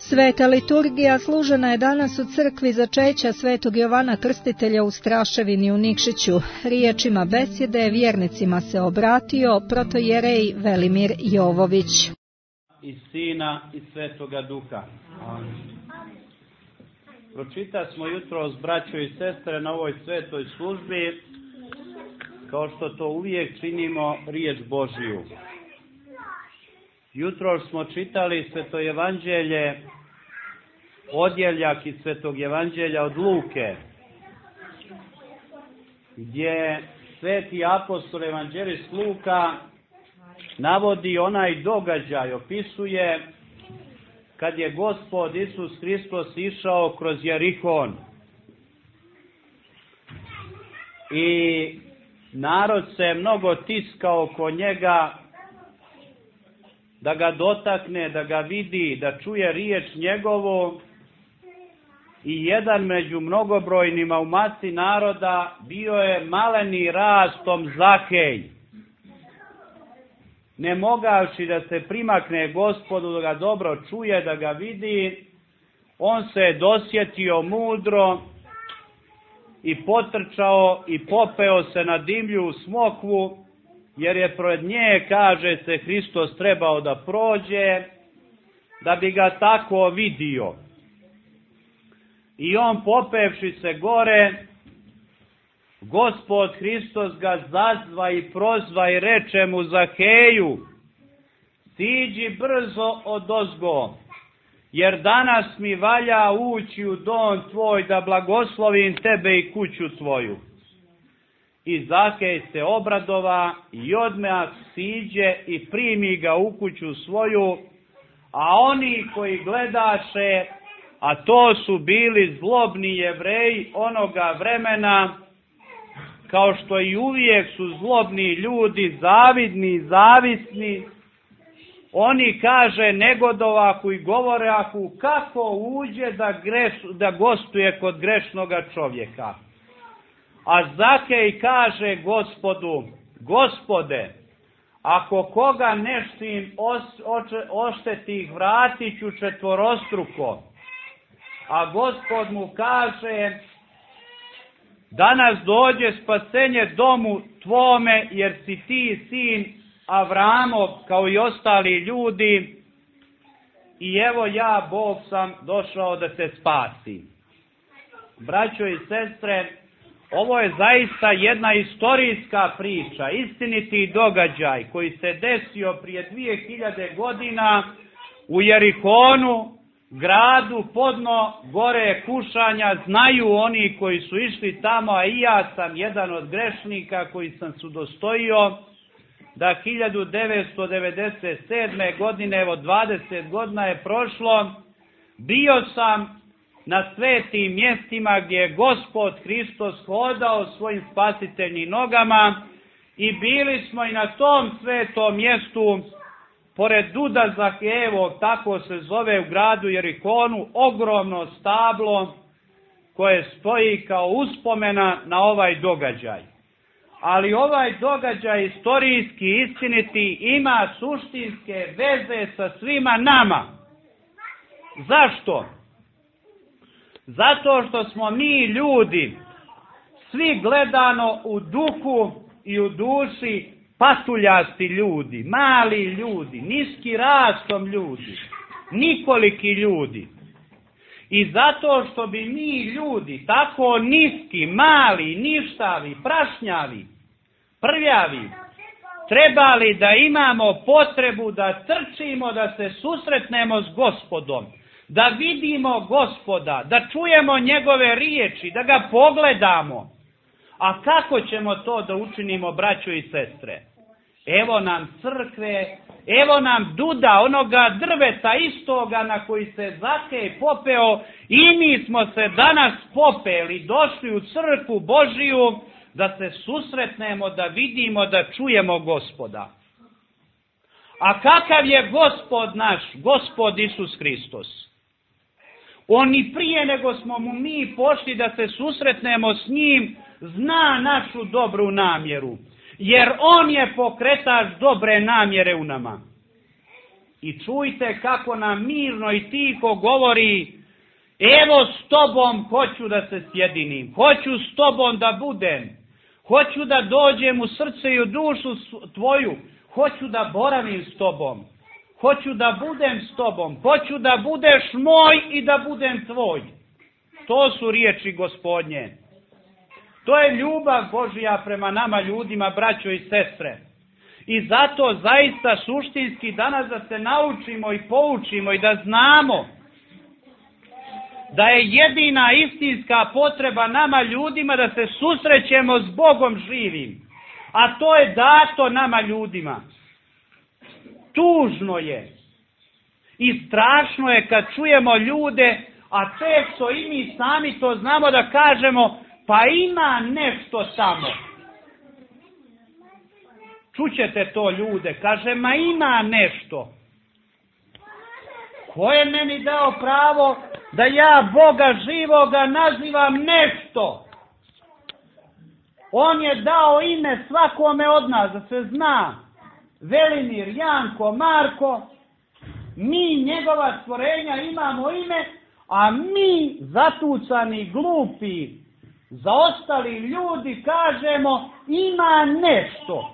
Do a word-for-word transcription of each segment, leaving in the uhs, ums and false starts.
Sveta liturgija služena je danas u crkvi začeća svetog Jovana Krstitelja u Straševini u Nikšiću. Riječima besjede vjernicima se obratio protojerej Velimir Jovović. I Sina i Svetoga Duha. Pročita smo jutros, braćo i sestre, na ovoj svetoj službi, kao što to uvijek činimo, riječ Božiju. Jutros smo čitali Sveto evanđelje, odjeljak iz Svetog evanđelja od Luke, gdje sveti apostol evanđelist Luka navodi onaj događaj, opisuje kad je Gospod Isus Hristos išao kroz Jerihon. I narod se mnogo tiskao oko njega, da ga dotakne, da ga vidi, da čuje riječ njegovu. I jedan među mnogobrojnima u masi naroda bio je maleni rastom Zakej. Ne mogavši da se primakne Gospodu, da ga dobro čuje, da ga vidi, on se dosjetio mudro i potrčao i popeo se na dimlju smokvu, jer je pred nje, kaže se, Hristos trebao da prođe, da bi ga tako vidio. I on, popevši se gore, Gospod Hristos ga zazva i prozva i reče mu: Zakeju, siđi brzo odozgo, jer danas mi valja ući u dom tvoj, da blagoslovim tebe i kuću tvoju. I Zakej se obradova i odmah siđe i primi ga u kuću svoju, a oni koji gledaše, a to su bili zlobni Jevreji onoga vremena, kao što i uvijek su zlobni ljudi, zavidni i zavisni, oni, kaže, negodovaku i govoraku kako uđe da, greš, da gostuje kod grešnoga čovjeka. A Zakej kaže Gospodu: Gospode, ako koga neštim oštetih, vratit ću četvorostruko. A Gospod mu kaže: danas dođe spasenje domu tvome, jer si ti sin Avramov kao i ostali ljudi, i evo ja, Bog, sam došao da te spasim. Braćo i sestre, ovo je zaista jedna istorijska priča, istiniti događaj koji se desio prije dvije hiljade godina u Jerihonu, gradu podno gore kušanja. Znaju oni koji su išli tamo, a i ja sam jedan od grešnika koji sam se udostojio da hiljadu devetsto devedeset sedme. godine, evo dvadeset godina je prošlo, bio sam na svetim mjestima gdje je Gospod Hristos hodao svojim spasiteljnim nogama, i bili smo i na tom svetom mjestu pored Duda Zakejevog, tako se zove, u gradu Jerihonu, ogromno stablo koje stoji kao uspomena na ovaj događaj. Ali ovaj događaj istorijski, istiniti, ima suštinske veze sa svima nama. Zašto? Zato što smo mi ljudi, svi gledano u duhu i u duši, patuljasti ljudi, mali ljudi, niski rastom ljudi, nikoliki ljudi. I zato što bi mi ljudi, tako niski, mali, ništavi, prašnjavi, prljavi, trebali da imamo potrebu da trčimo, da se susretnemo s Gospodom, da vidimo Gospoda, da čujemo njegove riječi, da ga pogledamo. A kako ćemo to da učinimo, braćo i sestre? Evo nam crkve, evo nam Duda, onoga drveta istoga na koji se Zakej popeo, i mi smo se danas popeli, došli u crkvu Božiju da se susretnemo, da vidimo, da čujemo Gospoda. A kakav je Gospod naš, Gospod Isus Hristos? On i prije nego smo mu mi pošli da se susretnemo s njim, zna našu dobru namjeru, jer on je pokretač dobre namjere u nama. I čujte kako nam mirno i tiho govori: evo s tobom hoću da se sjedinim, hoću s tobom da budem, hoću da dođem u srce i u dušu tvoju, hoću da boravim s tobom, hoću da budem s tobom, hoću da budeš moj i da budem tvoj. To su riječi Gospodnje. To je ljubav Božja prema nama ljudima, braćo i sestre. I zato zaista suštinski danas da se naučimo i poučimo i da znamo da je jedina istinska potreba nama ljudima da se susrećemo s Bogom živim. A to je dato nama ljudima. Tužno je i strašno je kad čujemo ljude, a često i mi sami to znamo da kažemo: pa ima nešto tamo. Čućete to ljude, kaže: ma ima nešto. Ko je meni dao pravo da ja Boga živoga nazivam nešto? On je dao ime svakome od nas, da se zna. Velimir, Janko, Marko, mi njegova stvorenja imamo ime, a mi zatucani, glupi, zaostali ljudi kažemo: ima nešto.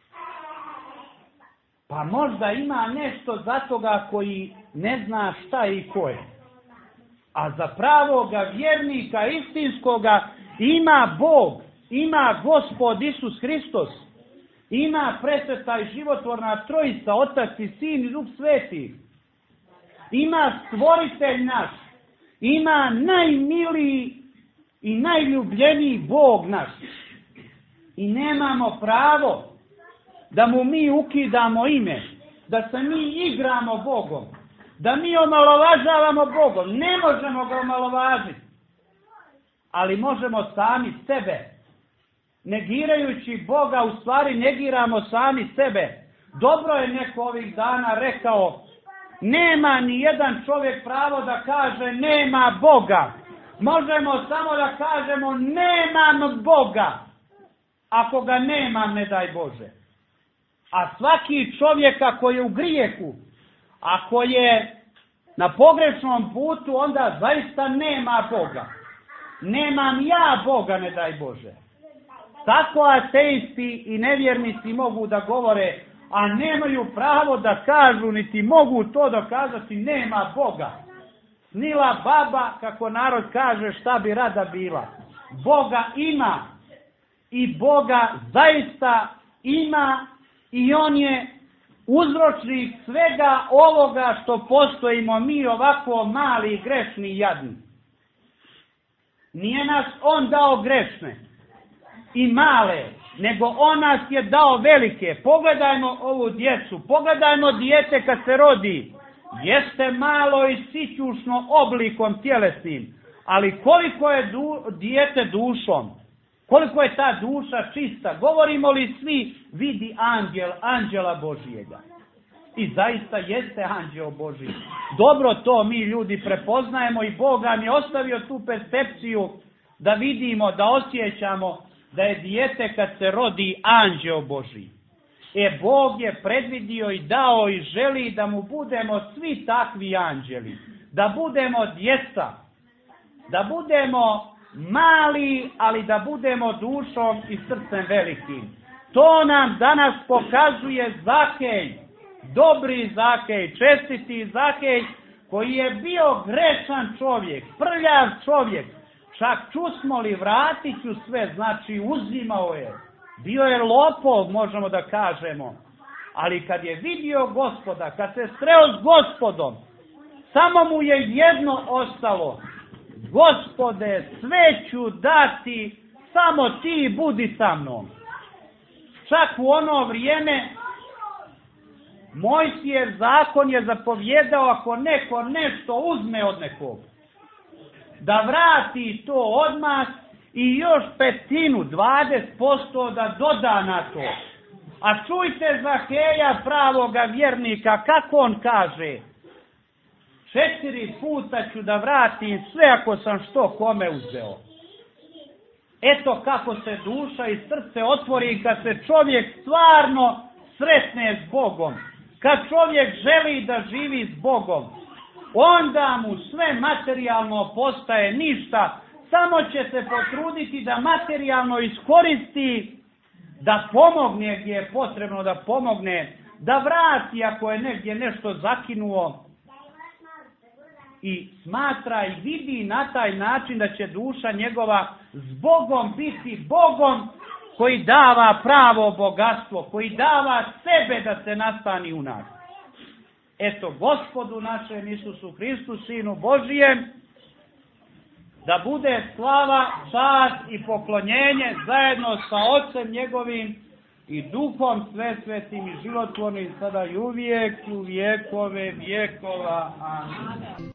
Pa možda ima nešto za toga koji ne zna šta i ko je. A za pravoga vjernika istinskoga ima Bog, ima Gospod Isus Hristos, ima presveta i životvorna trojica, Otac i Sin i Duh Sveti. Ima stvoritelj naš, ima najmiliji i najljubljeniji Bog naš. I nemamo pravo da mu mi ukidamo ime, da se mi igramo Bogom, da mi omalovažavamo Bogom. Ne možemo ga omalovažiti, ali možemo sami sebe. Negirajući Boga, u stvari negiramo sami sebe. Dobro je neko ovih dana rekao: nema ni jedan čovjek pravo da kaže nema Boga. Možemo samo da kažemo nemam Boga. Ako ga nemam, ne daj Bože. A svaki čovjek ako je u grijehu, ako je na pogrešnom putu, onda zaista nema Boga. Nemam ja Boga, ne daj Bože. Tako ateisti i nevjernici mogu da govore, a nemaju pravo da kažu, niti mogu to dokazati: nema Boga. Snila baba, kako narod kaže, šta bi rada bila. Boga ima i Boga zaista ima i on je uzročnik svega ovoga što postojimo mi ovako mali i grešni i jadni. Nije nas on dao grešne i male, nego on nas je dao velike. Pogledajmo ovu djecu, pogledajmo dijete kad se rodi. Jeste malo i sićušno oblikom tjelesnim, ali koliko je du, dijete dušom, koliko je ta duša čista. Govorimo li svi: vidi anđel, anđela Božijega. I zaista jeste anđeo Božji. Dobro to mi ljudi prepoznajemo i Bog nam je ostavio tu percepciju da vidimo, da osjećamo da je dijete kad se rodi anđeo Božji. E, Bog je predvidio i dao i želi da mu budemo svi takvi anđeli. Da budemo djeca. Da budemo mali, ali da budemo dušom i srcem velikim. To nam danas pokazuje Zakej. Dobri Zakej, čestiti Zakej, koji je bio grešan čovjek, prljav čovjek. Čak čusmo li, vratit ću sve, znači uzimao je. Bio je lopov, možemo da kažemo. Ali kad je vidio Gospoda, kad se sreo s Gospodom, samo mu je jedno ostalo: Gospode, sve ću dati, samo ti budi sa mnom. Čak u ono vrijeme Mojsijev zakon je zapovjedao, ako neko nešto uzme od nekog, da vrati to odmah i još petinu, dvadeset posto da doda na to. A čujte Zakeja, pravoga vjernika, kako on kaže: četiri puta ću da vratim sve ako sam što kome uzeo. Eto kako se duša i srce otvori kad se čovjek stvarno sretne s Bogom. kad čovjek želi da živi s Bogom, onda mu sve materijalno postaje ništa, samo će se potruditi da materijalno iskoristi, da pomogne gdje je potrebno da pomogne, da vrati ako je negdje nešto zakinuo, i smatra i vidi na taj način da će duša njegova s Bogom biti Bogom koji dava pravo bogatstvo, koji dava sebe da se nastani u nas. Eto, Gospodu našem Isusu Hristu, Sinu Božijem, da bude slava, čast i poklonjenje zajedno sa Otcem njegovim i Duhom sve svetim i životvornim, sada i uvijek i u vjekove vjekova. Amin.